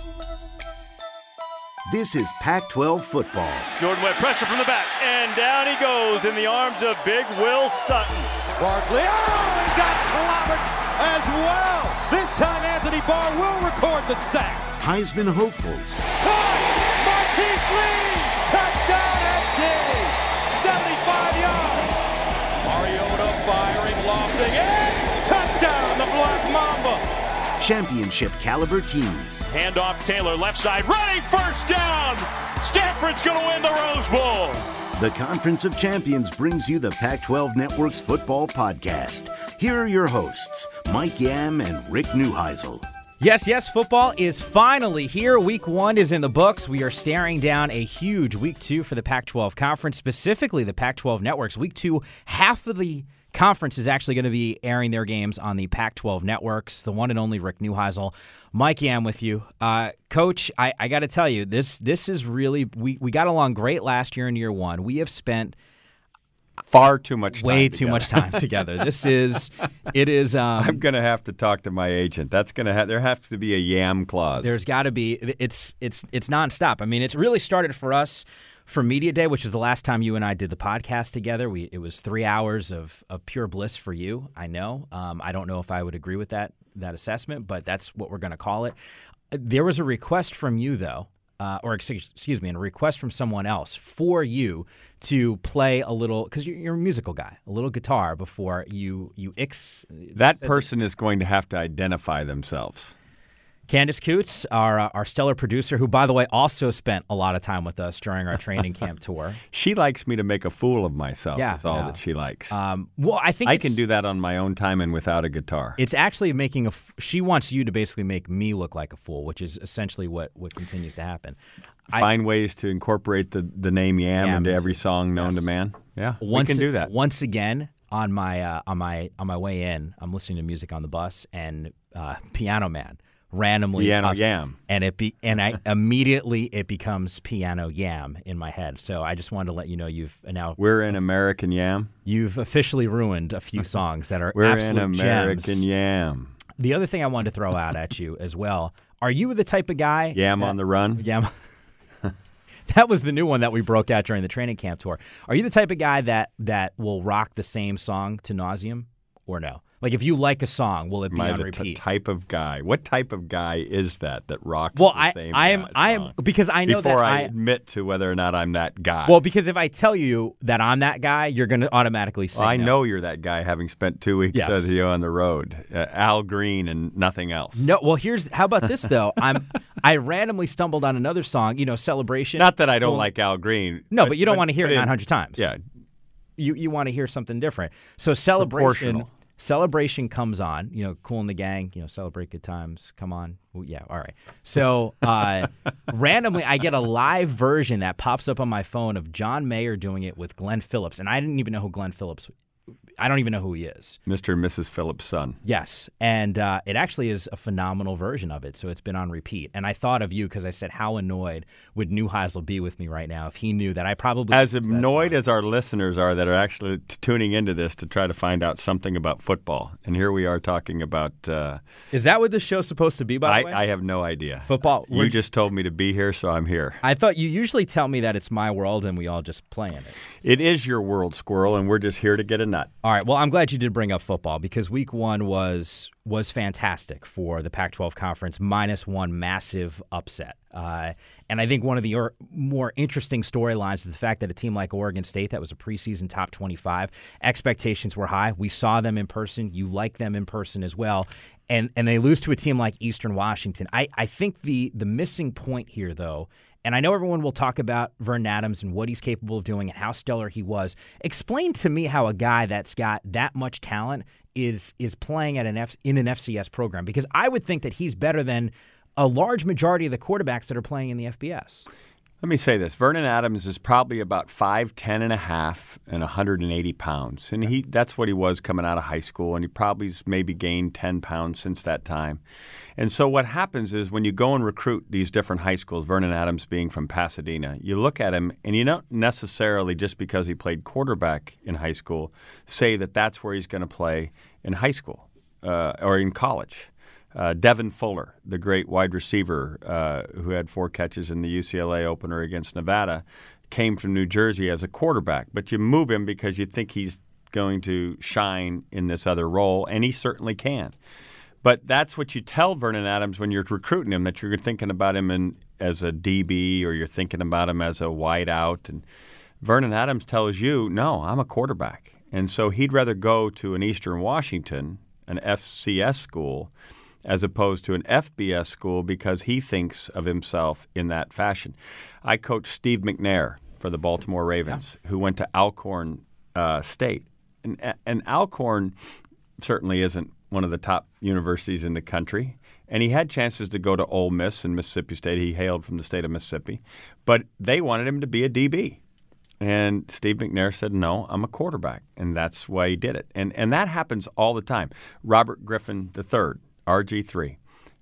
This is Pac-12 football. Jordan Webb, pressure from the back, and down he goes in the arms of Big Will Sutton. Barkley, he got clobbered as well. This time Anthony Barr will record the sack. Heisman hopefuls. Marquise Lee, touchdown SC, 75 yards. Mariota firing, lofting, and touchdown the Black Mamba. Championship caliber teams. Handoff Taylor, left side, running, first down. Stanford's going to win the Rose Bowl. The Conference of Champions brings you the Pac-12 Network's football podcast. Here are your hosts, Mike Yam and Rick Neuheisel. Yes, football is finally here. Week 1 is in the books. We are staring down a huge Week 2 for the Pac-12 Conference, specifically the Pac-12 Networks. Week 2, half of the conference is actually going to be airing their games on the Pac-12 Networks. The one and only Rick Neuheisel. Mike Yam with you. Coach, I got to tell you, this is really, we got along great last year in year 1. We have spent far too much time way together. too much time together. It is. I'm going to have to talk to my agent. That's going to there has to be a yam clause. There's got to be. It's nonstop. I mean, it's really started for us for Media Day, which is the last time you and I did the podcast together. It was 3 hours of pure bliss for you. I know. I don't know if I would agree with that assessment, but that's what we're going to call it. There was a request from you, though. Or excuse me, and a request from someone else for you to play a little, because you're a musical guy, a little guitar before you. That person is going to have to identify themselves. Candace Coots, our stellar producer, who, by the way, also spent a lot of time with us during our training camp tour. She likes me to make a fool of myself. Yeah, is all that she likes. Well, I think I can do that on my own time and without a guitar. It's actually making she wants you to basically make me look like a fool, which is essentially what continues to happen. Find ways to incorporate the name Yam into every song known to man. Yeah, we can do that. Once again, on my way in, I'm listening to music on the bus, and Piano Man randomly Piano pops, Yam, and I immediately it becomes Piano Yam in my head. So I just wanted to let you know we're in American Yam. You've officially ruined a few songs that are we're absolute in American gems. Yam. The other thing I wanted to throw out at you as well: are you the type of guy Yam on the run? Yam. That was the new one that we broke out during the training camp tour. Are you the type of guy that will rock the same song to nauseum, or no? Like, if you like a song, will it be on repeat? Type of guy. What type of guy is that rocks the same song? I am because I know before that I admit to whether or not I'm that guy. Well, because if I tell you that I'm that guy, you're going to automatically say I no. know you're that guy, having spent 2 weeks with you on the road. Al Green and nothing else. No, well, how about this though? I randomly stumbled on another song, Celebration. Not that I don't like Al Green. No, but you don't want to hear it 900 times. Yeah, you want to hear something different. So Celebration comes on, Kool and the Gang, celebrate good times, come on. Well, yeah, all right. So randomly I get a live version that pops up on my phone of John Mayer doing it with Glenn Phillips, and I didn't even know who Glenn Phillips I don't even know who he is. Mr. and Mrs. Phillips' son. Yes, and it actually is a phenomenal version of it, so it's been on repeat. And I thought of you because I said, how annoyed would Neuheisel be with me right now if he knew that I probably... As annoyed as our listeners are that are actually tuning into this to try to find out something about football. And here we are talking about... Is that what this show's supposed to be, by the way? I have no idea. Football. You just told me to be here, so I'm here. I thought you usually tell me that it's my world and we all just play in it. It is your world, Squirrel, and we're just here to get a nut. All right, well, I'm glad you did bring up football because Week 1 was fantastic for the Pac-12 Conference, -1 massive upset. And I think one of the more interesting storylines is the fact that a team like Oregon State, that was a preseason top 25, expectations were high. We saw them in person. You like them in person as well. And they lose to a team like Eastern Washington. I think the missing point here, though, and I know everyone will talk about Vernon Adams and what he's capable of doing and how stellar he was. Explain to me how a guy that's got that much talent is playing at in an FCS program, because I would think that he's better than a large majority of the quarterbacks that are playing in the FBS. Let me say this. Vernon Adams is probably about 5'10 and a half and 180 pounds. And that's what he was coming out of high school, and he probably's maybe gained 10 pounds since that time. And so what happens is when you go and recruit these different high schools, Vernon Adams being from Pasadena, you look at him and you don't necessarily, just because he played quarterback in high school, say that that's where he's going to play in high school or in college. Devin Fuller, the great wide receiver who had 4 catches in the UCLA opener against Nevada, came from New Jersey as a quarterback. But you move him because you think he's going to shine in this other role, and he certainly can. But that's what you tell Vernon Adams when you're recruiting him, that you're thinking about him as a DB or you're thinking about him as a wideout. And Vernon Adams tells you, no, I'm a quarterback. And so he'd rather go to an Eastern Washington, an FCS school, as opposed to an FBS school because he thinks of himself in that fashion. I coached Steve McNair for the Baltimore Ravens, who went to Alcorn State. And Alcorn certainly isn't one of the top universities in the country. And he had chances to go to Ole Miss and Mississippi State. He hailed from the state of Mississippi. But they wanted him to be a DB. And Steve McNair said, no, I'm a quarterback. And that's why he did it. And that happens all the time. Robert Griffin III, RG3.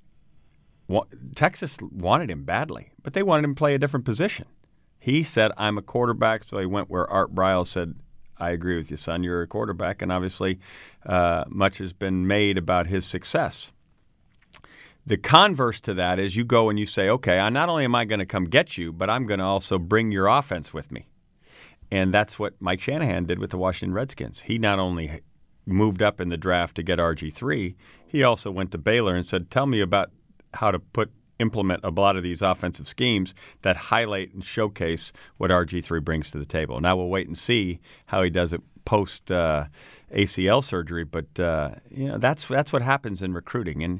Texas wanted him badly, but they wanted him to play a different position. He said, I'm a quarterback, so he went where Art Briles said, I agree with you, son. You're a quarterback, and obviously much has been made about his success. The converse to that is you go and you say, okay, not only am I going to come get you, but I'm going to also bring your offense with me. And that's what Mike Shanahan did with the Washington Redskins. He not only moved up in the draft to get RG3, he also went to Baylor and said, tell me about how to implement a lot of these offensive schemes that highlight and showcase what RG3 brings to the table. Now we'll wait and see how he does it post ACL surgery, but that's what happens in recruiting.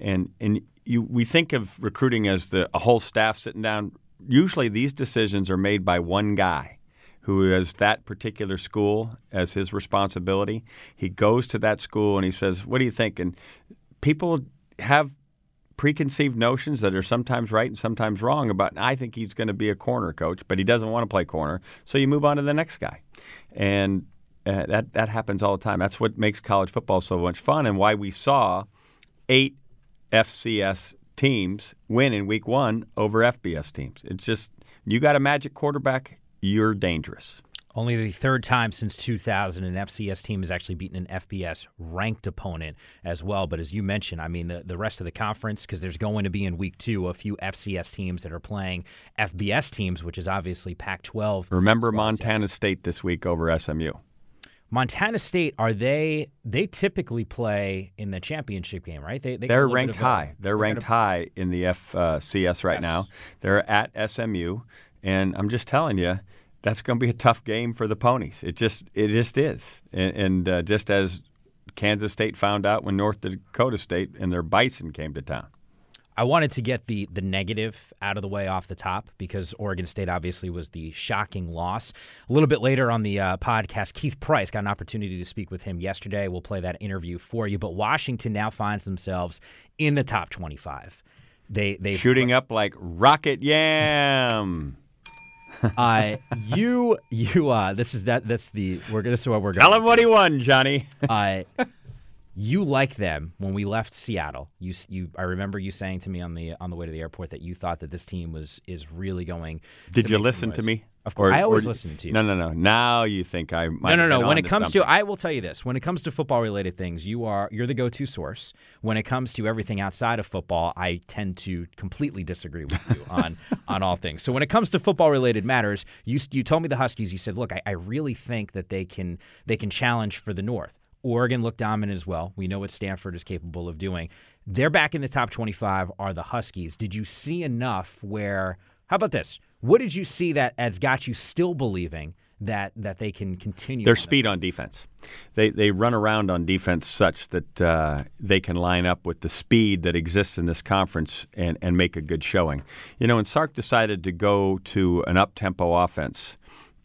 We think of recruiting as a whole staff sitting down. Usually these decisions are made by one guy who has that particular school as his responsibility. He goes to that school and he says, what do you think? And people have preconceived notions that are sometimes right and sometimes wrong about, I think he's going to be a corner coach, but he doesn't want to play corner, so you move on to the next guy. And that happens all the time. That's what makes college football so much fun and why we saw 8 FCS teams win in week 1 over FBS teams. It's just, you got a magic quarterback, you're dangerous. Only the third time since 2000 an FCS team has actually beaten an FBS ranked opponent as well. But as you mentioned, I mean, the rest of the conference, because there's going to be in week 2 a few FCS teams that are playing FBS teams, which is obviously Pac-12. Remember Montana State this week over SMU. Montana State, they typically play in the championship game, right? They're ranked high. They're ranked high in the FCS right now. They're at SMU, and I'm just telling you, that's going to be a tough game for the Ponies. It just is. And just as Kansas State found out when North Dakota State and their Bison came to town. I wanted to get the negative out of the way off the top because Oregon State obviously was the shocking loss. A little bit later on the podcast, Keith Price got an opportunity to speak with him yesterday. We'll play that interview for you. But Washington now finds themselves in the top 25. They shooting up like rocket yam. This is what we're going. Tell him what he won, Johnny. You like them when we left Seattle. I remember you saying to me on the way to the airport that you thought that this team is really going. Did you listen to me? Of course, I always listen to you. No. Now you think I might. No. When it comes to, I will tell you this: when it comes to football related things, you're the go-to source. When it comes to everything outside of football, I tend to completely disagree with you on all things. So when it comes to football related matters, you told me the Huskies. You said, look, I really think that they can challenge for the North. Oregon looked dominant as well. We know what Stanford is capable of doing. They're back in the top 25 are the Huskies. Did you see enough where – how about this? What did you see that has got you still believing that they can continue? Their speed on defense. They run around on defense such that they can line up with the speed that exists in this conference and make a good showing. You know, when Sark decided to go to an up-tempo offense,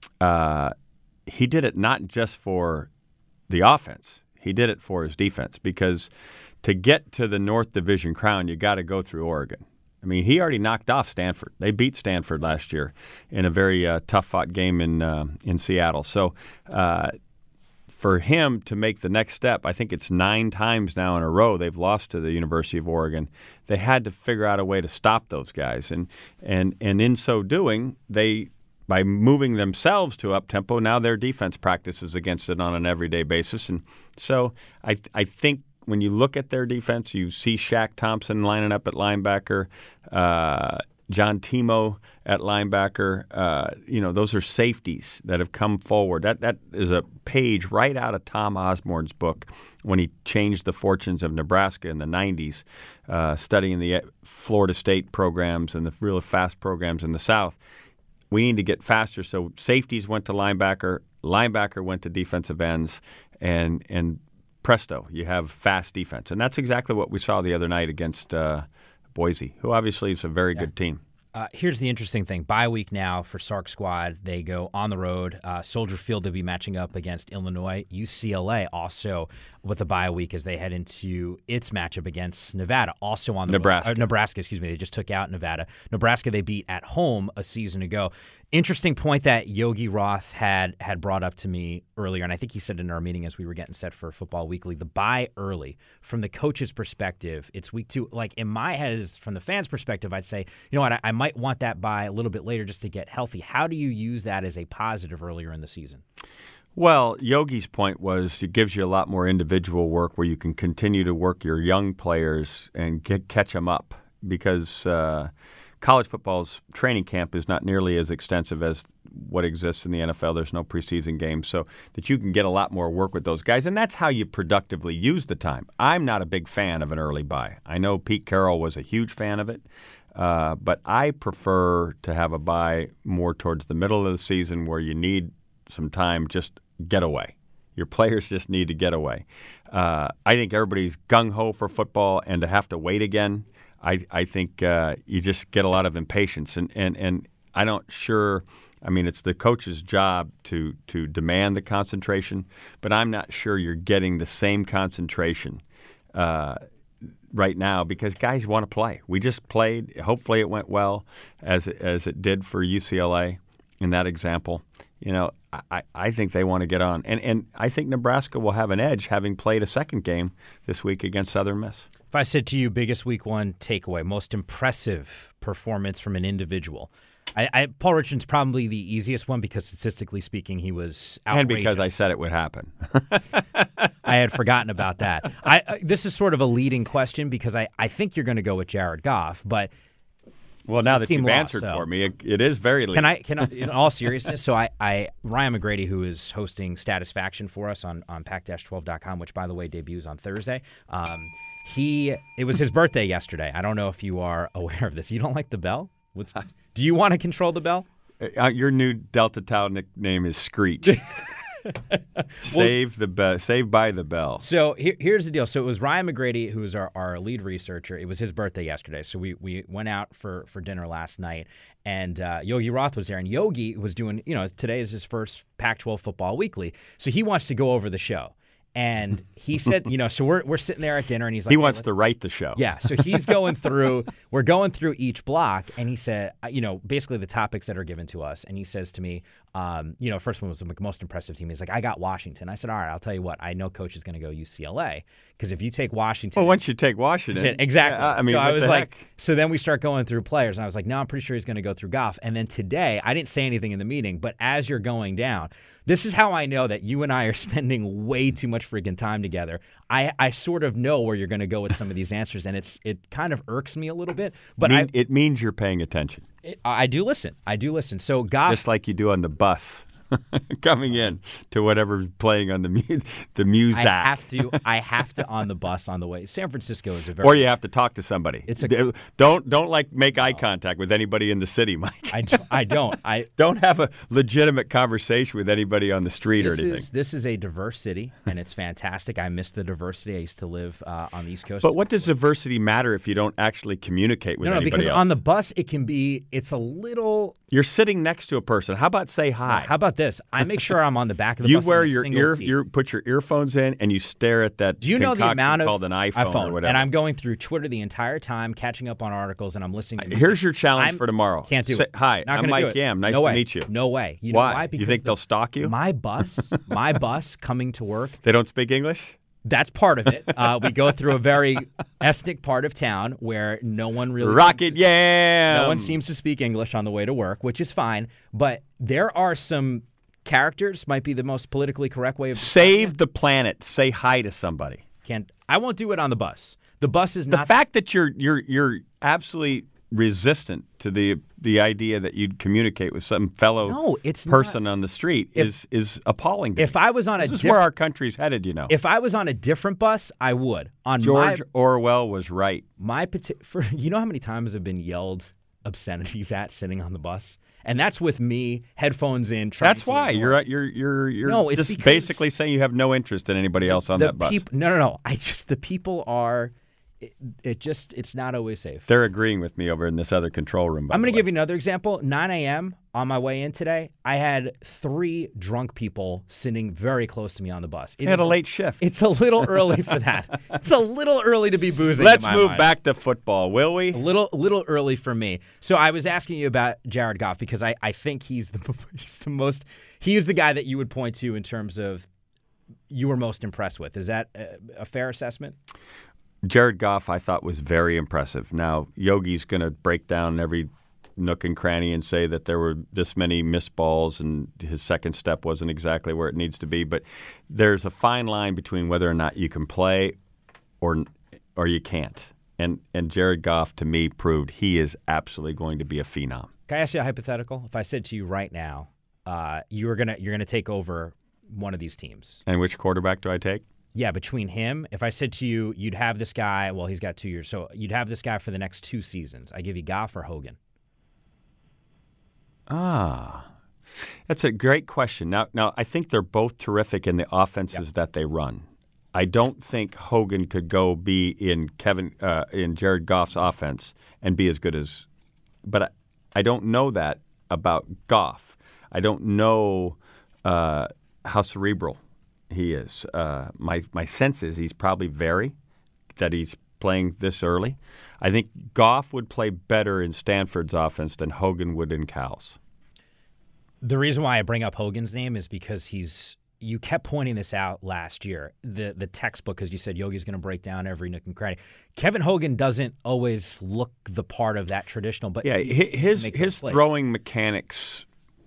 he did it not just for – the offense. He did it for his defense because to get to the North Division crown, you got to go through Oregon. I mean, he already knocked off Stanford. They beat Stanford last year in a very tough-fought game in Seattle. So for him to make the next step, I think it's 9 times now in a row they've lost to the University of Oregon. They had to figure out a way to stop those guys. And in so doing, by moving themselves to up-tempo, now their defense practices against it on an everyday basis. And so I think when you look at their defense, you see Shaq Thompson lining up at linebacker, John Timo at linebacker. Those are safeties that have come forward. That is a page right out of Tom Osborne's book when he changed the fortunes of Nebraska in the 90s, studying the Florida State programs and the really fast programs in the South. We need to get faster. So safeties went to linebacker went to defensive ends, and presto, you have fast defense. And that's exactly what we saw the other night against Boise, who obviously is a very good team. Here's the interesting thing. Bye week now for Sark Squad. They go on the road. Soldier Field, they'll be matching up against Illinois. UCLA also with a bye week as they head into its matchup against Nevada, also on the Nebraska. Nebraska, excuse me. They just took out Nevada. Nebraska they beat at home a season ago. Interesting point that Yogi Roth had brought up to me earlier, and I think he said in our meeting as we were getting set for Football Weekly, the bye early. From the coach's perspective, it's week 2. Like in my head, from the fan's perspective, I'd say, you know what, I might want that bye a little bit later just to get healthy. How do you use that as a positive earlier in the season? Well, Yogi's point was it gives you a lot more individual work where you can continue to work your young players and catch them up because college football's training camp is not nearly as extensive as what exists in the NFL. There's no preseason games, so that you can get a lot more work with those guys, and that's how you productively use the time. I'm not a big fan of an early bye. I know Pete Carroll was a huge fan of it, but I prefer to have a bye more towards the middle of the season where you need some time, just get away. Your players just need to get away. I think everybody's gung-ho for football, and to have to wait again, I think you just get a lot of impatience. And I don't sure – I mean, it's the coach's job to demand the concentration, but I'm not sure you're getting the same concentration right now because guys want to play. We just played. Hopefully it went well as it did for UCLA in that example. You know, I think they want to get on. And I think Nebraska will have an edge having played a second game this week against Southern Miss. If I said to you, biggest week 1 takeaway, most impressive performance from an individual, Paul Richardson's probably the easiest one because statistically speaking, he was outrageous. And because I said it would happen. I had forgotten about that. This is sort of a leading question because I think you're going to go with Jared Goff, but well, now that you've answered for me, it is very leading. Can I, in all seriousness, so Ryan McGrady, who is hosting Statisfaction for us on pac-12.com, which, by the way, debuts on Thursday, it was his birthday yesterday. I don't know if you are aware of this. You don't like the bell? Do you want to control the bell? Your new Delta Tau nickname is Screech. Saved by the bell. So here's the deal. So it was Ryan McGrady, who is our lead researcher. It was his birthday yesterday. So we went out for dinner last night, and Yogi Roth was there. And Yogi was doing, today is his first Pac-12 Football Weekly. So he wants to go over the show. And he said, so we're sitting there at dinner, and he's like, he wants to write the show. Yeah, so he's we're going through each block, and he said, basically the topics that are given to us. And he says to me, first one was the most impressive team. He's like, I got Washington. I said, all right, I'll tell you what, I know Coach is going to go UCLA because if you take Washington. Well, once you take Washington. Exactly. Yeah, so I was like, so then we start going through players, and I was like, no, I'm pretty sure he's going to go through Goff. And then today, I didn't say anything in the meeting, but as you're going down, this is how I know that you and I are spending way too much freaking time together. I sort of know where you're going to go with some of these answers, and it kind of irks me a little bit. But it means you're paying attention. I do listen. So Goff, just like you do on the bus. Coming in to whatever's playing on the music. I have to on the bus on the way. San Francisco is a very. Or you have to talk to somebody. Don't make eye contact with anybody in the city, Mike. I don't. I don't have a legitimate conversation with anybody on the street or anything. This is a diverse city, and it's fantastic. I miss the diversity. I used to live on the East Coast. But what does diversity matter if you don't actually communicate with anybody because else? on the bus it's a little. You're sitting next to a person. How about say hi? How about this? I make sure I'm on the back of the bus. You wear you put your earphones in and you stare at that. Do you know the amount of called an iPhone or whatever? And I'm going through Twitter the entire time, catching up on articles, and I'm listening. To Here's your challenge for tomorrow. Can't do it. Hi, I'm Mike Yam. Nice to meet you. No way. You know why? Because you think they'll stalk you? My bus coming to work. They don't speak English? That's part of it. We go through a very ethnic part of town where no one really No one seems to speak English on the way to work, which is fine. But there are some characters, might be the most politically correct way of save the planet. Say hi to somebody. I won't do it on the bus. The bus is The not fact that you're absolutely resistant to the idea that you'd communicate with some fellow person on the street is appalling to me. If I was on this is where our country's headed, you know. If I was on a different bus, I would. On George Orwell was right. You know how many times I've been yelled obscenities at sitting on the bus? And that's with me, headphones in. That's why you're just basically saying you have no interest in anybody else on that bus. No. The people are. It's not always safe. They're agreeing with me over in this other control room. I'm going to give you another example. 9 a.m. on my way in today, I had 3 drunk people sitting very close to me on the bus. They had a late shift. It's a little early for that. It's a little early to be boozing. Let's move back to football, will we? A little early for me. So I was asking you about Jared Goff because I think he's the guy that you would point to in terms of you were most impressed with. Is that a fair assessment? Jared Goff, I thought, was very impressive. Now, Yogi's going to break down every nook and cranny and say that there were this many missed balls and his second step wasn't exactly where it needs to be. But there's a fine line between whether or not you can play or you can't. And Jared Goff, to me, proved he is absolutely going to be a phenom. Can I ask you a hypothetical? If I said to you right now, you're gonna take over one of these teams. And which quarterback do I take? Yeah, between him, if I said to you, you'd have this guy, well, he's got 2 years, so you'd have this guy for the next 2 seasons. I give you Goff or Hogan. That's a great question. Now, I think they're both terrific in the offenses that they run. I don't think Hogan could go be in Jared Goff's offense and be as good as, but I don't know that about Goff. I don't know how cerebral he is. My sense is he's probably that he's playing this early. I think Goff would play better in Stanford's offense than Hogan would in Cal's. The reason why I bring up Hogan's name is because you kept pointing this out last year, the textbook, because you said Yogi's going to break down every nook and cranny. Kevin Hogan doesn't always look the part of that traditional, but his throwing mechanics,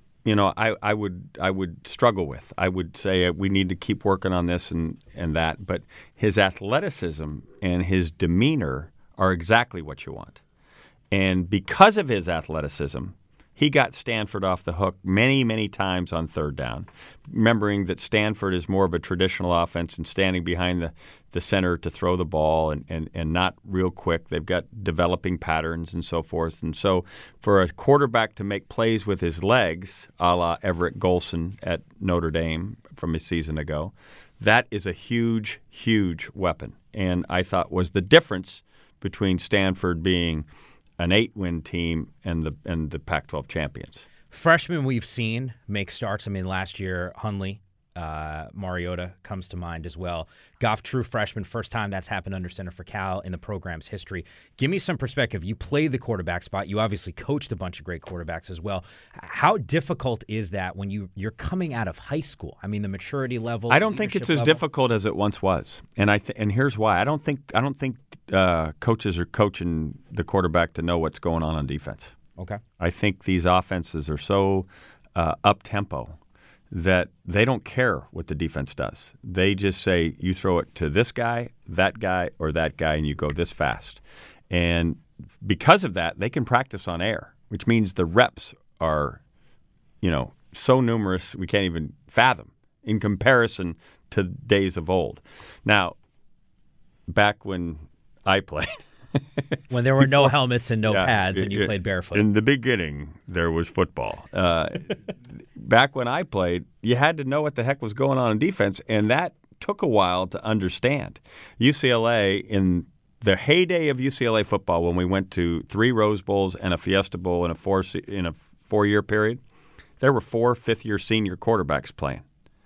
I would struggle with. I would say we need to keep working on this and that. But his athleticism and his demeanor are exactly what you want. And because of his athleticism, he got Stanford off the hook many, many times on third down, remembering that Stanford is more of a traditional offense and standing behind the center to throw the ball and not real quick. They've got developing patterns and so forth. And so for a quarterback to make plays with his legs, a la Everett Golson at Notre Dame from a season ago, that is a huge, huge weapon. And I thought was the difference between Stanford being an 8-win team and the Pac-12 champions. Freshmen we've seen make starts. I mean, last year, Hundley, Mariota comes to mind as well. Goff, true freshman, first time that's happened under center for Cal in the program's history. Give me some perspective. You played the quarterback spot. You obviously coached a bunch of great quarterbacks as well. How difficult is that when you're coming out of high school? I mean, the maturity level. I don't think it's as difficult as it once was, and and here's why. I don't think coaches are coaching the quarterback to know what's going on defense. Okay. I think these offenses are so up-tempo that they don't care what the defense does. They just say, you throw it to this guy, or that guy, and you go this fast. And because of that, they can practice on air, which means the reps are, so numerous we can't even fathom in comparison to days of old. Now, back when I played. When there were no helmets and no pads and you played barefoot. In the beginning, there was football. Back when I played, you had to know what the heck was going on in defense, and that took a while to understand. UCLA, in the heyday of UCLA football, when we went to 3 Rose Bowls and a Fiesta Bowl in a 4-year period, there were 4 fifth-year senior quarterbacks playing.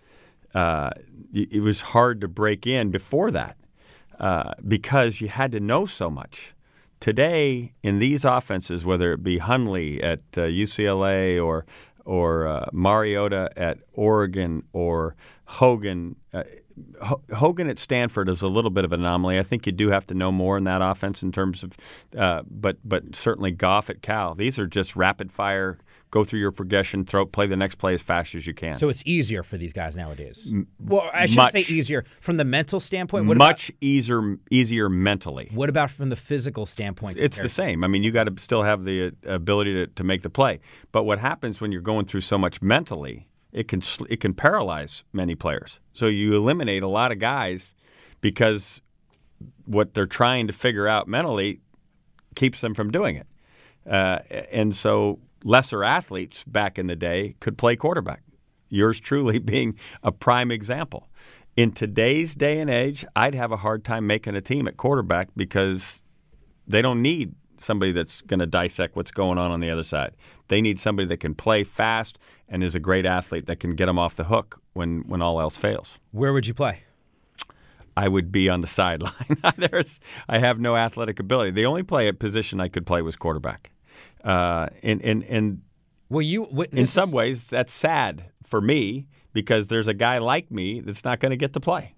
It was hard to break in before that. Because you had to know so much. Today, in these offenses, whether it be Hundley at UCLA or Mariota at Oregon or Hogan, Hogan at Stanford is a little bit of an anomaly. I think you do have to know more in that offense in terms of, but certainly Goff at Cal. These are just rapid-fire go through your progression, play the next play as fast as you can. So it's easier for these guys nowadays. Well, I shouldn't say easier from the mental standpoint. Much easier mentally. What about from the physical standpoint? It's the same. I mean, you got to still have the ability to make the play. But what happens when you're going through so much mentally, it can paralyze many players. So you eliminate a lot of guys because what they're trying to figure out mentally keeps them from doing it. And so lesser athletes back in the day could play quarterback. Yours truly being a prime example. In today's day and age, I'd have a hard time making a team at quarterback because they don't need somebody that's going to dissect what's going on the other side. They need somebody that can play fast and is a great athlete that can get them off the hook when all else fails. Where would you play? I would be on the sideline. I have no athletic ability. The only position I could play was quarterback. In some ways, that's sad for me because there's a guy like me that's not going to get to play.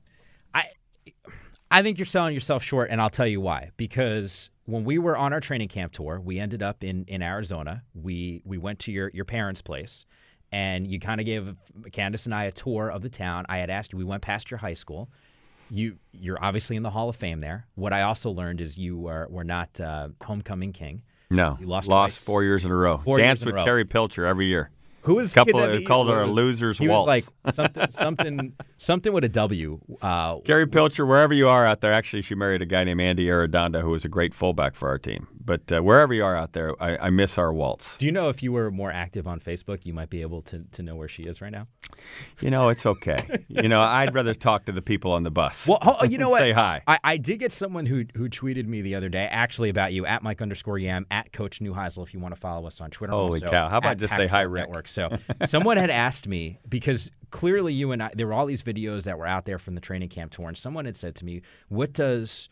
I think you're selling yourself short, and I'll tell you why. Because when we were on our training camp tour, we ended up in Arizona. We went to your parents' place, and you kind of gave Candace and I a tour of the town. I had asked you, we went past your high school. You're obviously in the Hall of Fame there. What I also learned is you were not homecoming king. No, you lost 4 years in a row. Dance with Carrie Pilcher every year. Who was the kid that called her a loser's waltz? He was like something with a W. Carrie Pilcher, wherever you are out there. Actually, she married a guy named Andy Arredondo, who was a great fullback for our team. But wherever you are out there, I miss our waltz. Do you know if you were more active on Facebook, you might be able to know where she is right now? It's okay. I'd rather talk to the people on the bus. Well, you know what? Say hi. I did get someone who tweeted me the other day, actually about you, at Mike_Yam, at Coach Neuheisel, if you want to follow us on Twitter. Holy cow. How about just say hi, Rick? Network. So someone had asked me, because clearly you and I, there were all these videos that were out there from the training camp tour, and someone had said to me, what's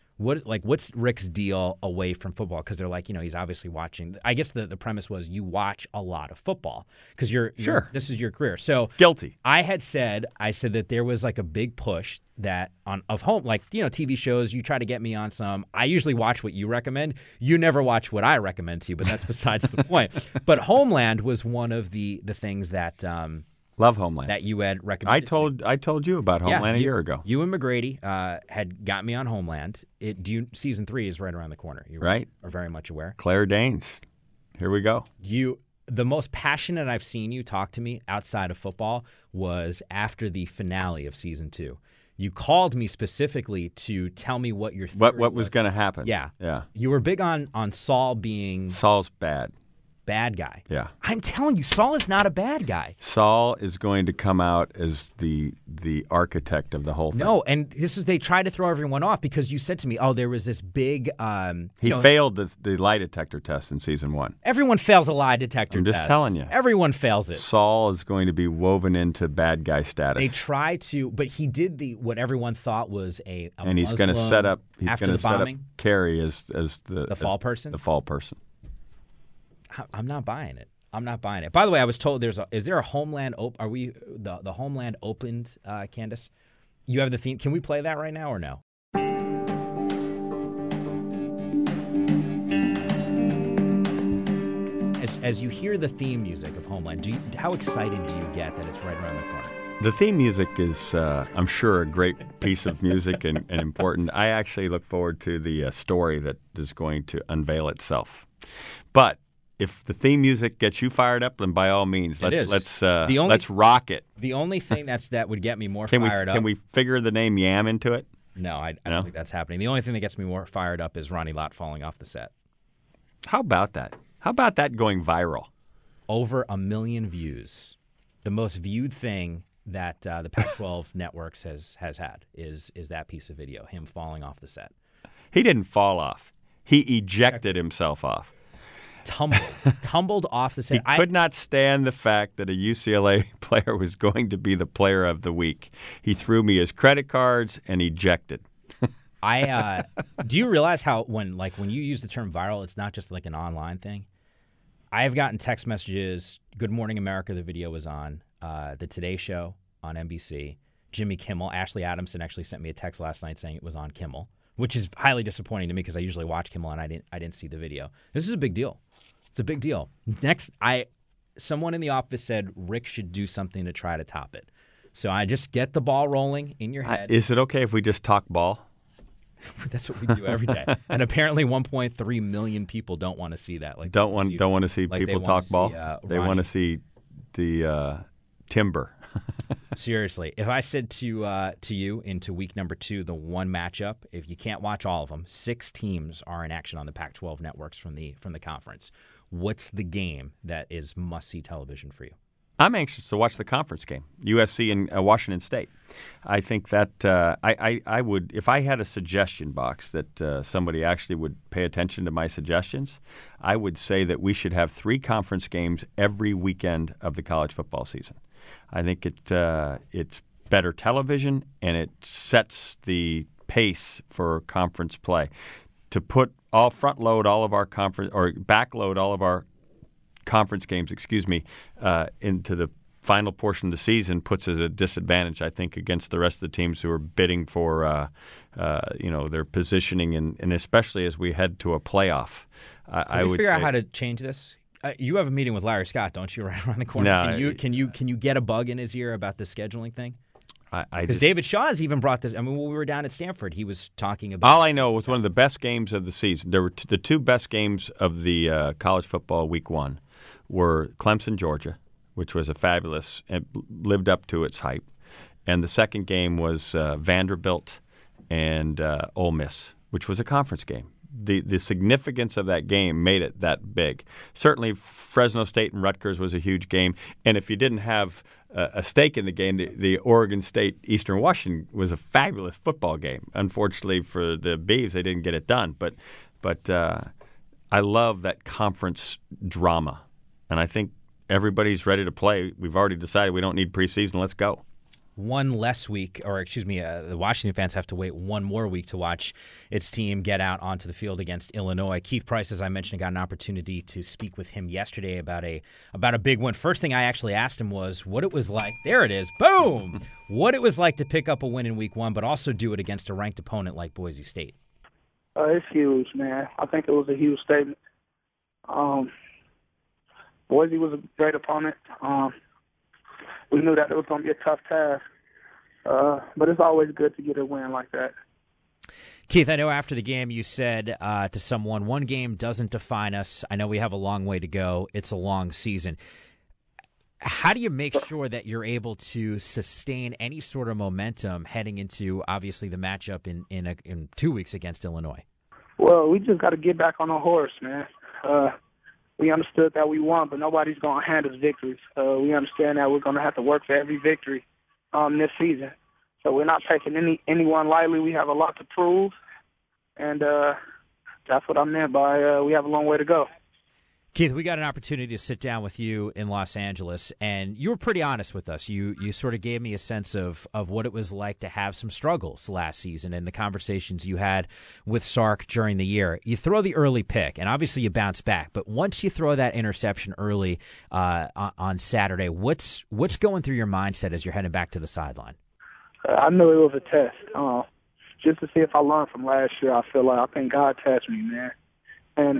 Rick's deal away from football? Because they're like, he's obviously watching. I guess the premise was you watch a lot of football because this is your career. So guilty. I said that there was like a big push that of home, TV shows. You try to get me on some. I usually watch what you recommend. You never watch what I recommend to you, but that's besides the point. But Homeland was one of the things that. Love Homeland. That you had recommended. I told you about Homeland a year ago. You and McGrady had got me on Homeland. Season 3 is right around the corner. You right. Are very much aware. Claire Danes. Here we go. The most passionate I've seen you talk to me outside of football was after the finale of Season 2. You called me specifically to tell me what your theory what was going to happen. Yeah. Yeah. You were big on Saul being... Saul's bad. Bad guy. Yeah. I'm telling you, Saul is not a bad guy. Saul is going to come out as the architect of the whole thing. No, and they tried to throw everyone off because you said to me, there was this big... he failed the lie detector test in Season 1. Everyone fails a lie detector test. I'm just telling you. Everyone fails it. Saul is going to be woven into bad guy status. They try to, but he did what everyone thought was a and he's going to set up. He's going to set up Carrie as the fall person. The fall person. I'm not buying it. I'm not buying it. By the way, I was told is there a Homeland Are we the Homeland opened, Candace? You have the theme. Can we play that right now or no? As you hear the theme music of Homeland, how excited do you get that it's right around the corner? The theme music is, I'm sure, a great piece of music and important. I actually look forward to the story that is going to unveil itself. But if the theme music gets you fired up, then by all means, let's rock it. The only thing that would get me more fired up. Can we figure the name Yam into it? No, I don't think that's happening. The only thing that gets me more fired up is Ronnie Lott falling off the set. How about that? How about that going viral? Over 1 million views. The most viewed thing that the Pac-12 networks has had is that piece of video, him falling off the set. He didn't fall off. He ejected himself off. Tumbled off the set. He could not stand the fact that a UCLA player was going to be the player of the week. He threw me his credit cards and ejected. Do you realize how when you use the term viral, it's not just like an online thing? I have gotten text messages. Good Morning America, the video was on. The Today Show on NBC. Jimmy Kimmel. Ashley Adamson actually sent me a text last night saying it was on Kimmel, which is highly disappointing to me because I usually watch Kimmel and I didn't see the video. This is a big deal. It's a big deal. Next, someone in the office said Rick should do something to try to top it. So I just get the ball rolling in your head. Is it okay if we just talk ball? That's what we do every day. And apparently 1.3 million people don't want to see that. Like don't want to see like people talk ball. They want to see the timber. Seriously, if I said to you into week number 2, the one matchup, if you can't watch all of them, 6 teams are in action on the Pac-12 networks from the conference. What's the game that is must-see television for you? I'm anxious to watch the conference game, USC and Washington State. I think that I would, if I had a suggestion box that somebody actually would pay attention to my suggestions, I would say that we should have 3 conference games every weekend of the college football season. I think it's better television, and it sets the pace for conference play. To backload all of our conference games, into the final portion of the season puts us at a disadvantage, I think, against the rest of the teams who are bidding for, their positioning, and especially as we head to a playoff. I would figure out how to change this. You have a meeting with Larry Scott, don't you, right around the corner? No, can you get a bug in his ear about the scheduling thing? Because David Shaw has even brought this. I mean, when we were down at Stanford, he was talking about. All I know was one of the best games of the season. There were the 2 best games of the college football week 1 were Clemson, Georgia, which was a fabulous and lived up to its hype, and the second game was Vanderbilt and Ole Miss, which was a conference game. The significance of that game made it that big. Certainly, Fresno State and Rutgers was a huge game, and if you didn't have a stake in the game, the Oregon State Eastern Washington was a fabulous football game. Unfortunately for the Beavs, they didn't get it done. But I love that conference drama, and I think everybody's ready to play. We've already decided we don't need preseason. Let's go. One less week, the Washington fans have to wait one more week to watch its team get out onto the field against Illinois. Keith Price, as I mentioned, got an opportunity to speak with him yesterday about a big win. First thing I actually asked him was what it was like. There it is. Boom! What it was like to pick up a win in week 1, but also do it against a ranked opponent like Boise State. It's huge, man. I think it was a huge statement. Boise was a great opponent. We knew that it was going to be a tough task, but it's always good to get a win like that. Keith, I know after the game you said to someone, one game doesn't define us. I know we have a long way to go. It's a long season. How do you make sure that you're able to sustain any sort of momentum heading into, obviously, the matchup in 2 weeks against Illinois? Well, we just got to get back on the horse, man. We understood that we won, but nobody's going to hand us victories. We understand that we're going to have to work for every victory this season. So we're not taking anyone lightly. We have a lot to prove, and that's what I meant by we have a long way to go. Keith, we got an opportunity to sit down with you in Los Angeles, and you were pretty honest with us. You sort of gave me a sense of what it was like to have some struggles last season and the conversations you had with Sark during the year. You throw the early pick, and obviously you bounce back. But once you throw that interception early on Saturday, what's going through your mindset as you're heading back to the sideline? I knew it was a test. Just to see if I learned from last year, I think God tested me, man. And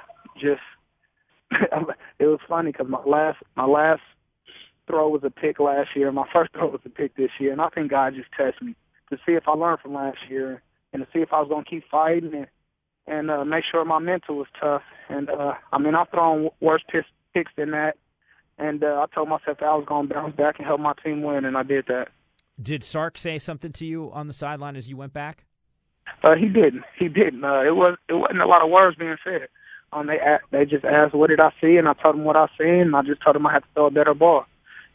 it was funny because my last throw was a pick last year. My first throw was a pick this year, and I think God just tested me to see if I learned from last year and to see if I was going to keep fighting and make sure my mental was tough. And I've thrown worse picks than that, and I told myself that I was going to bounce back and help my team win, and I did that. Did Sark say something to you on the sideline as you went back? He didn't. It wasn't a lot of words being said. They just asked, what did I see? And I told them what I seen, and I just told them I had to throw a better ball.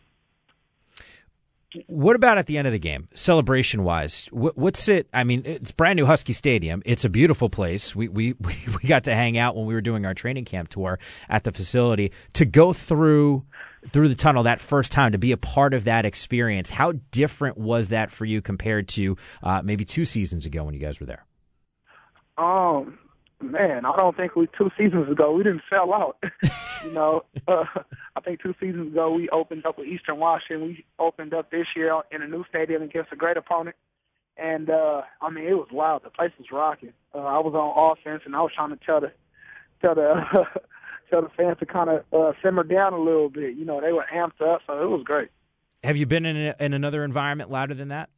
What about at the end of the game, celebration-wise? What's it? I mean, it's brand new Husky Stadium. It's a beautiful place. We got to hang out when we were doing our training camp tour at the facility. To go through the tunnel that first time, to be a part of that experience, how different was that for you compared to maybe 2 seasons ago when you guys were there? Man, I don't think 2 seasons ago we didn't sell out. I think 2 seasons ago we opened up with Eastern Washington. We opened up this year in a new stadium against a great opponent. And, it was loud. The place was rocking. I was on offense, and I was trying to tell tell the fans to kind of simmer down a little bit. You know, they were amped up, so it was great. Have you been in another environment louder than that?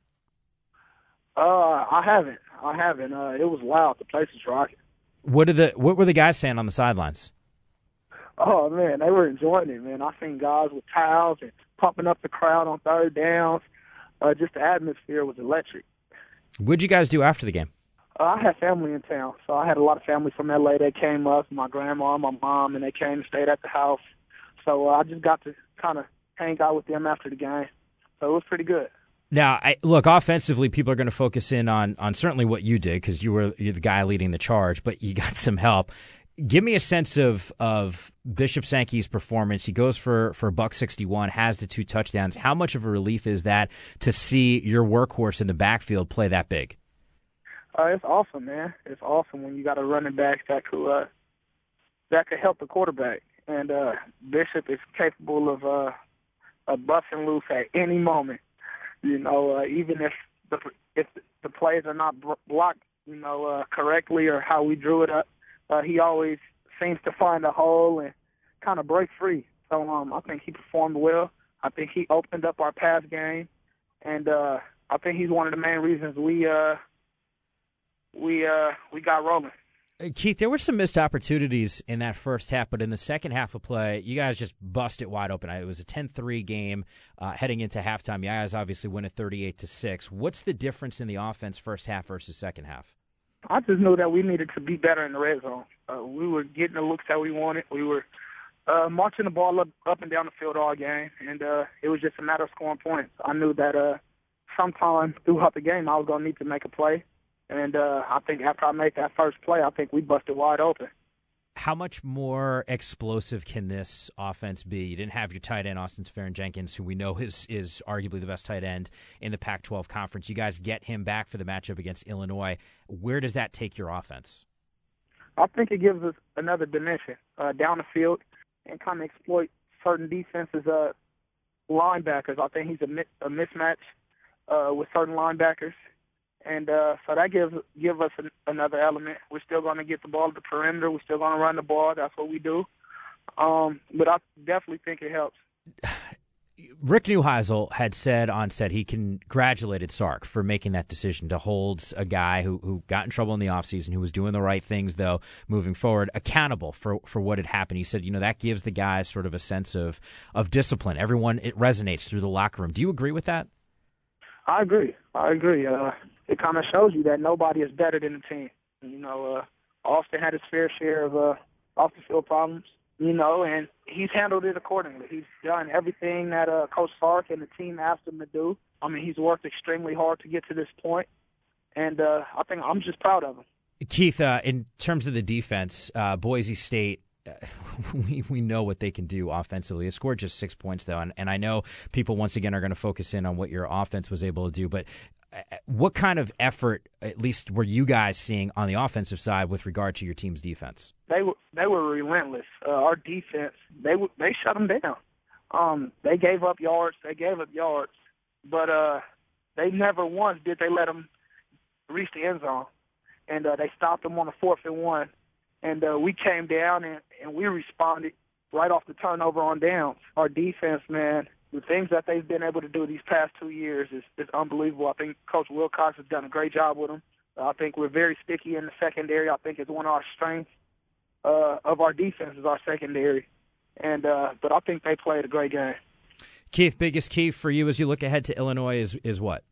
I haven't. It was loud. The place was rocking. What were the guys saying on the sidelines? Oh, man, they were enjoying it, man. I seen guys with towels and pumping up the crowd on third downs. Just the atmosphere was electric. What'd you guys do after the game? I had family in town, so I had a lot of family from L.A. They came up, my grandma, my mom, and they came and stayed at the house. So I just got to kind of hang out with them after the game. So it was pretty good. Now, look, offensively, people are going to focus in on certainly what you did because you're the guy leading the charge, but you got some help. Give me a sense of Bishop Sankey's performance. He goes for $161, has the 2 touchdowns. How much of a relief is that to see your workhorse in the backfield play that big? It's awesome, man. It's awesome when you got a running back that could help the quarterback. And Bishop is capable of busting loose at any moment. You know, even if the plays are not blocked, you know, correctly or how we drew it up, he always seems to find a hole and kind of break free. So I think he performed well. I think he opened up our pass game, and I think he's one of the main reasons we got rolling. Keith, there were some missed opportunities in that first half, but in the second half of play, you guys just busted wide open. It was a 10-3 game heading into halftime. You guys obviously win at 38-6. What's the difference in the offense first half versus second half? I just knew that we needed to be better in the red zone. We were getting the looks that we wanted. We were marching the ball up and down the field all game, and it was just a matter of scoring points. I knew that sometime throughout the game I was going to need to make a play. And I think after I made that first play, I think we busted wide open. How much more explosive can this offense be? You didn't have your tight end, Austin Seferian-Jenkins, who we know is arguably the best tight end in the Pac-12 conference. You guys get him back for the matchup against Illinois. Where does that take your offense? I think it gives us another dimension down the field and kind of exploit certain defenses' linebackers. I think he's a mismatch with certain linebackers. And so that give us another element. We're still going to get the ball at the perimeter. We're still going to run the ball. That's what we do. But I definitely think it helps. Rick Neuheisel had said on set he congratulated Sark for making that decision to hold a guy who got in trouble in the offseason, who was doing the right things, though, moving forward, accountable for what had happened. He said, that gives the guys sort of a sense of discipline. Everyone, it resonates through the locker room. Do you agree with that? I agree. It kind of shows you that nobody is better than the team. Austin had his fair share of off-the-field problems, and he's handled it accordingly. He's done everything that Coach Sark and the team asked him to do. I mean, he's worked extremely hard to get to this point, and I think I'm just proud of him. Keith, in terms of the defense, Boise State, we know what they can do offensively. They scored just 6 points, though, and I know people once again are going to focus in on what your offense was able to do, but what kind of effort, at least, were you guys seeing on the offensive side with regard to your team's defense? They were relentless. Our defense, they shut them down. They gave up yards, but they never once did they let them reach the end zone, and they stopped them on the 4th and 1. And we came down and we responded right off the turnover on downs. Our defense, man, the things that they've been able to do these past 2 years is unbelievable. I think Coach Wilcox has done a great job with them. I think we're very sticky in the secondary. I think it's one of our strengths of our defense is our secondary. And but I think they played a great game. Keith, biggest key for you as you look ahead to Illinois is what?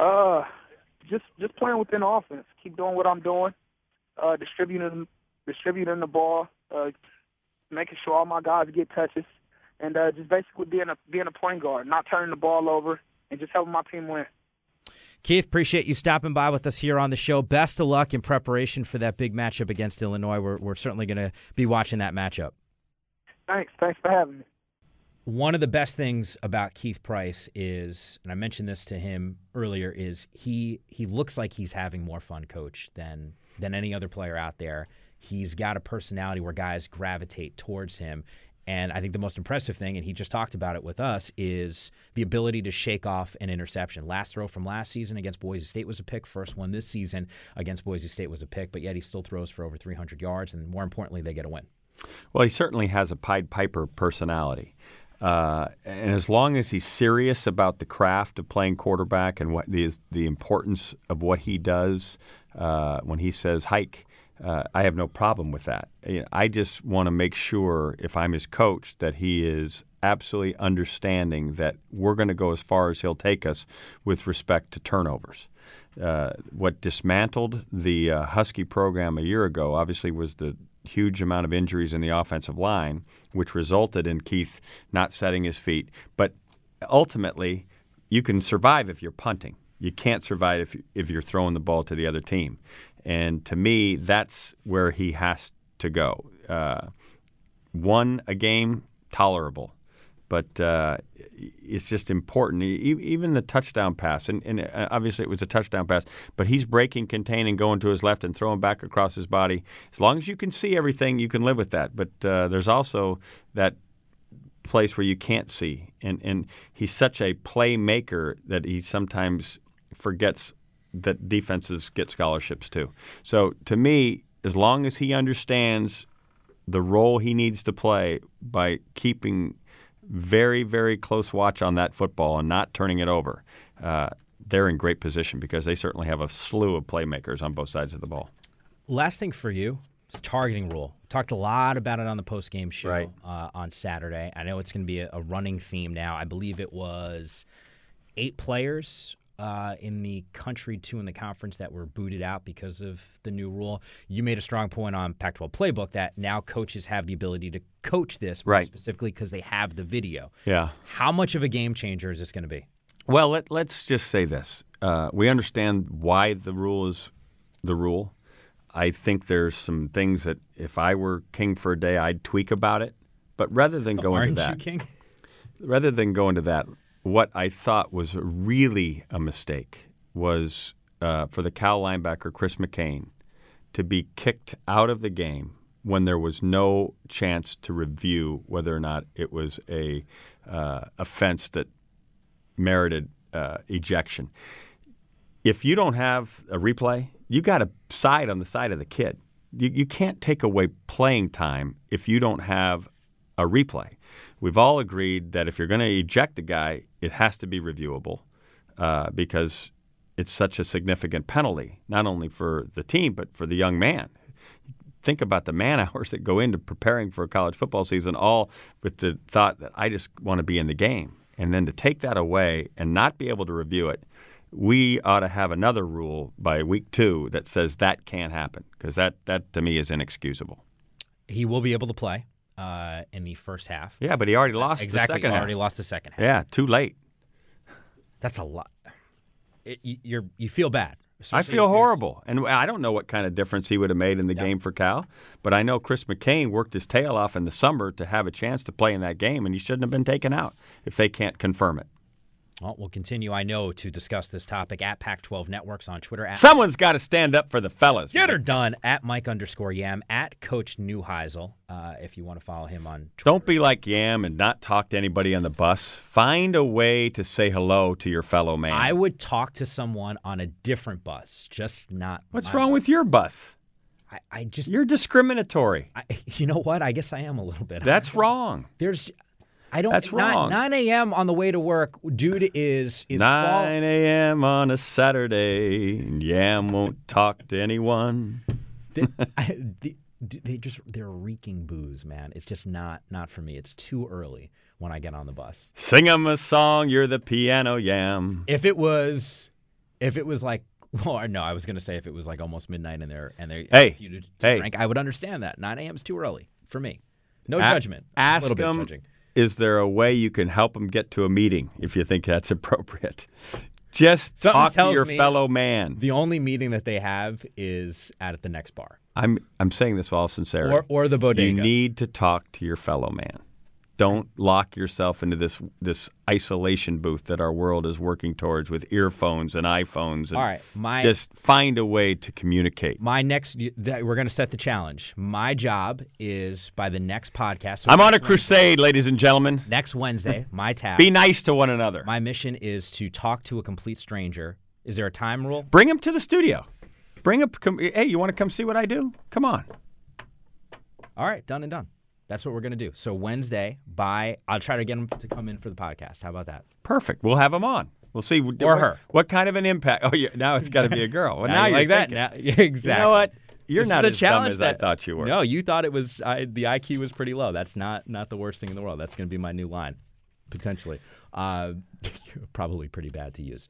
Just playing within the offense. Keep doing what I'm doing. Distributing the ball, making sure all my guys get touches, and just basically being a point guard, not turning the ball over, and just helping my team win. Keith, appreciate you stopping by with us here on the show. Best of luck in preparation for that big matchup against Illinois. We're certainly going to be watching that matchup. Thanks for having me. One of the best things about Keith Price is, and I mentioned this to him earlier, is he looks like he's having more fun, Coach, than any other player out there. He's got a personality where guys gravitate towards him. And I think the most impressive thing, and he just talked about it with us, is the ability to shake off an interception. Last throw from last season against Boise State was a pick. First one this season against Boise State was a pick, but yet he still throws for over 300 yards, and more importantly, they get a win. Well, he certainly has a Pied Piper personality. And as long as he's serious about the craft of playing quarterback and what the importance of what he does when he says hike, I have no problem with that. I just want to make sure, if I'm his coach, that he is absolutely understanding that we're going to go as far as he'll take us with respect to turnovers. What dismantled the Husky program a year ago obviously was the huge amount of injuries in the offensive line, which resulted in Keith not setting his feet. But ultimately, you can survive if you're punting. You can't survive if you're throwing the ball to the other team. And to me, that's where he has to go. Won a game, tolerable. But it's just important. Even the touchdown pass, and obviously it was a touchdown pass, but he's breaking, containing, going to his left and throwing back across his body. As long as you can see everything, you can live with that. But there's also that place where you can't see. And he's such a playmaker that he sometimes forgets that defenses get scholarships too. So to me, as long as he understands the role he needs to play by keeping very, very close watch on that football and not turning it over, they're in great position because they certainly have a slew of playmakers on both sides of the ball. Last thing for you is targeting rule. We talked a lot about it on the post-game show Right. On Saturday. I know it's going to be a running theme now. I believe it was 8 players in the country, 2 in the conference, that were booted out because of the new rule. You made a strong point on Pac-12 Playbook that now coaches have the ability to coach this more Right. specifically because they have the video. Yeah. How much of a game changer is this going to be? Well, let's just say this. We understand why the rule is the rule. I think there's some things that if I were king for a day, I'd tweak about it. But rather than go into that, Aren't you, King? rather than go into that, what I thought was really a mistake was for the Cal linebacker Chris McCain to be kicked out of the game when there was no chance to review whether or not it was a offense that merited ejection. If you don't have a replay, you got to side on the side of the kid. You can't take away playing time if you don't have a replay. We've all agreed that if you're going to eject the guy, it has to be reviewable because it's such a significant penalty, not only for the team but for the young man. Think about the man hours that go into preparing for a college football season, all with the thought that I just want to be in the game. And then to take that away and not be able to review it, we ought to have another rule by week 2 that says that can't happen because that to me is inexcusable. He will be able to play in the first half. Yeah, but he already lost Exactly. the second half. Already lost the second half. Yeah, too late. That's a lot. You feel bad. I feel horrible. And I don't know what kind of difference he would have made in the game for Cal, but I know Chris McCain worked his tail off in the summer to have a chance to play in that game, and he shouldn't have been taken out if they can't confirm it. Well, we'll continue, I know, to discuss this topic at Pac-12 Networks on Twitter. Someone's got to stand up for the fellas. Get her man. done at Mike_Yam, at Coach Neuheisel, if you want to follow him on Twitter. Don't be like Yam and not talk to anybody on the bus. Find a way to say hello to your fellow man. I would talk to someone on a different bus, just not What's my wrong bus. with your bus? I just You're discriminatory. you know what? I guess I am a little bit. That's wrong. I don't. That's wrong. 9 a.m. on the way to work, dude is 9 a.m. on a Saturday, and Yam won't talk to anyone. They're reeking booze, man. It's just not for me. It's too early when I get on the bus. Sing 'em a song, you're the piano Yam. If it was like, well, no, I was gonna say if it was like almost midnight and they Hey, you to hey. drink, I would understand that. 9 a.m. is too early for me. No judgment. a Ask little bit them, judging. is there a way you can help them get to a meeting if you think that's appropriate? Just Something talk to tells your me fellow man. The only meeting that they have is at the next bar. I'm saying this with all sincerity. Or the bodega. You need to talk to your fellow man. Don't lock yourself into this isolation booth that our world is working towards with earphones and iPhones. And All right, just find a way to communicate. we're going to set the challenge. My job is by the next podcast. So I'm on a next crusade, ladies and gentlemen. Next Wednesday, my task. Be nice to one another. My mission is to talk to a complete stranger. Is there a time rule? Bring him to the studio. Hey, you want to come see what I do? Come on. All right, done and done. That's what we're going to do. So Wednesday, I'll try to get him to come in for the podcast. How about that? Perfect. We'll have him on. We'll see. Or her. What kind of an impact? Oh, yeah, now it's got to be a girl. Well, now you're like thinking. that. Now, exactly. You know what? You're This not is a as dumb challenge as I thought you were. No, you thought it was the IQ was pretty low. That's not the worst thing in the world. That's going to be my new line, potentially. Probably pretty bad to use.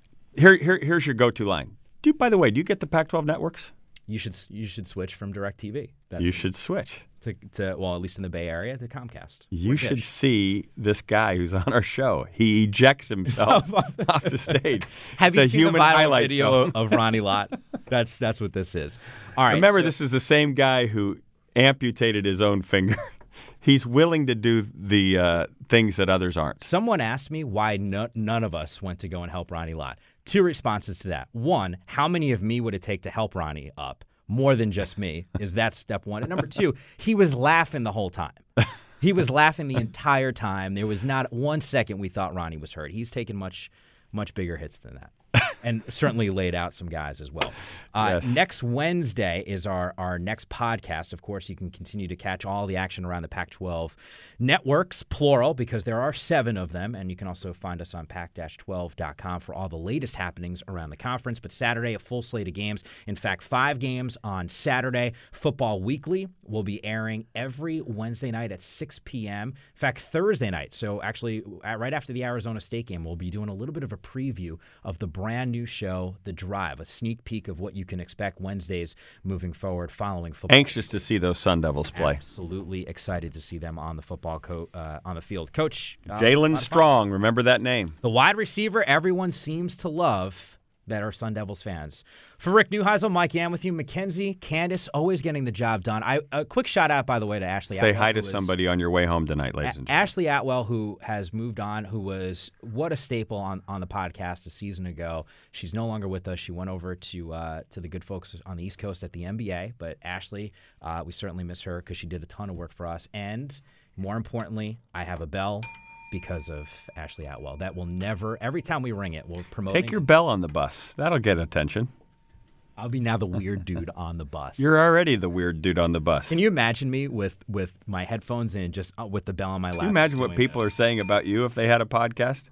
Here's your go-to line. By the way, do you get the Pac-12 networks? You should switch from DirecTV. You should switch. To well, at least in the Bay Area, to Comcast. You should see this guy who's on our show. He ejects himself off the stage. Have you seen the viral video film of Ronnie Lott? That's what this is. All right. Remember, this is the same guy who amputated his own finger. He's willing to do the things that others aren't. Someone asked me why none of us went to go and help Ronnie Lott. 2 responses to that. 1, how many of me would it take to help Ronnie up? More than just me. Is that step 1? And number 2, he was laughing the whole time. He was laughing the entire time. There was not 1 second we thought Ronnie was hurt. He's taken much bigger hits than that. And certainly laid out some guys as well. Yes. Next Wednesday is our next podcast. Of course, you can continue to catch all the action around the Pac-12 networks, plural, because there are 7 of them. And you can also find us on pac-12.com for all the latest happenings around the conference. But Saturday, a full slate of games. In fact, 5 games on Saturday. Football Weekly will be airing every Wednesday night at 6 p.m. In fact, Thursday night. So actually, right after the Arizona State game, we'll be doing a little bit of a preview of the brand new show, The Drive, a sneak peek of what you can expect Wednesdays moving forward following football. Anxious to see those Sun Devils play. Absolutely excited to see them on the football on the field. Coach Jalen Strong, remember that name. The wide receiver everyone seems to love that are Sun Devils fans. For Rick Neuheisel, Mike Yam with you, Mackenzie, Candace, always getting the job done. A quick shout out, by the way, to Ashley Say Atwell. Hi to somebody on your way home tonight, ladies and gentlemen. Ashley Atwell, who has moved on, who was what a staple on the podcast a season ago. She's no longer with us. She went over to the good folks on the East Coast at the NBA. But Ashley, we certainly miss her because she did a ton of work for us. And more importantly, I have a bell because of Ashley Atwell. That will never, every time we ring it, we'll promote. Take your bell on the bus. That'll get attention. I'll be now the weird dude on the bus. You're already the weird dude on the bus. Can you imagine me with my headphones in, just with the bell on my lap? Can you imagine what people are saying about you if they had a podcast?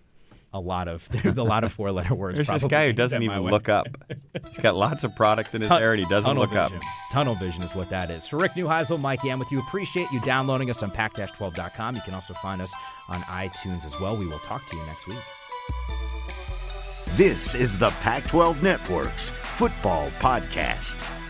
A lot of 4-letter words. There's this guy who doesn't even look up. He's got lots of product in his hair and he doesn't look up. Tunnel vision is what that is. For Rick Neuheisel, Mike Yam with you. Appreciate you downloading us on pac-12.com. You can also find us on iTunes as well. We will talk to you next week. This is the Pac-12 Network's Football Podcast.